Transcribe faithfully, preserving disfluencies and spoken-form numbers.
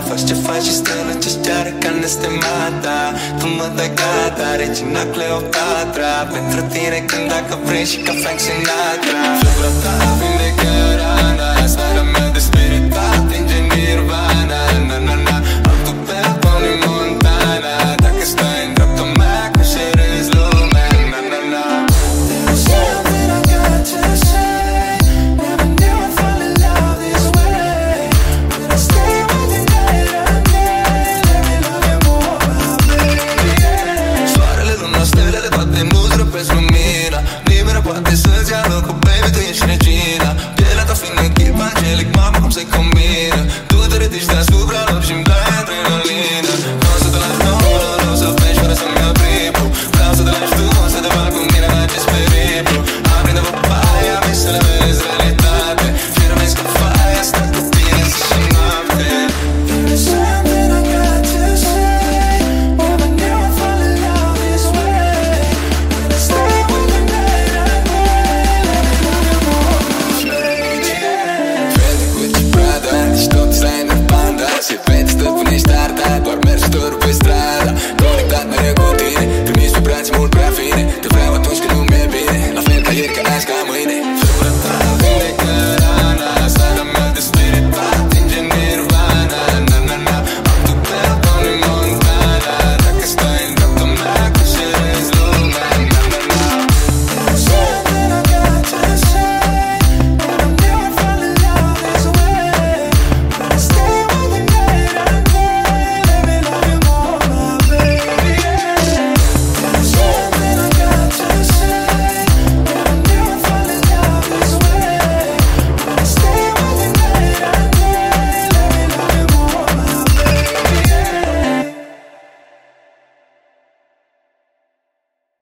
Faci ce faci și stână ce știară ca nestemata. Tu mă dai gata, regina Cleopatra. Pentru tine când dacă vrei și ca Frank Sinatra. Febra ta vindecă rana, starea mea de spiritat inge nirvana. Na na na, altul pe Tony Montana. Dacă stai în dreapta mea că șerezi lumea. Na na na. There's something I got to say. Never knew I'd fall in love this way. But I stay with you night and day. Let me love you more, my baby. Soarele, luna, stelele, toate nu-ți răpesc lumina. Nimeni nu poate să-ți ia locul, baby, tu ești regina. Pielea ta fină, chip angelic, mamă, cum se combină. Tu te ridici deasupra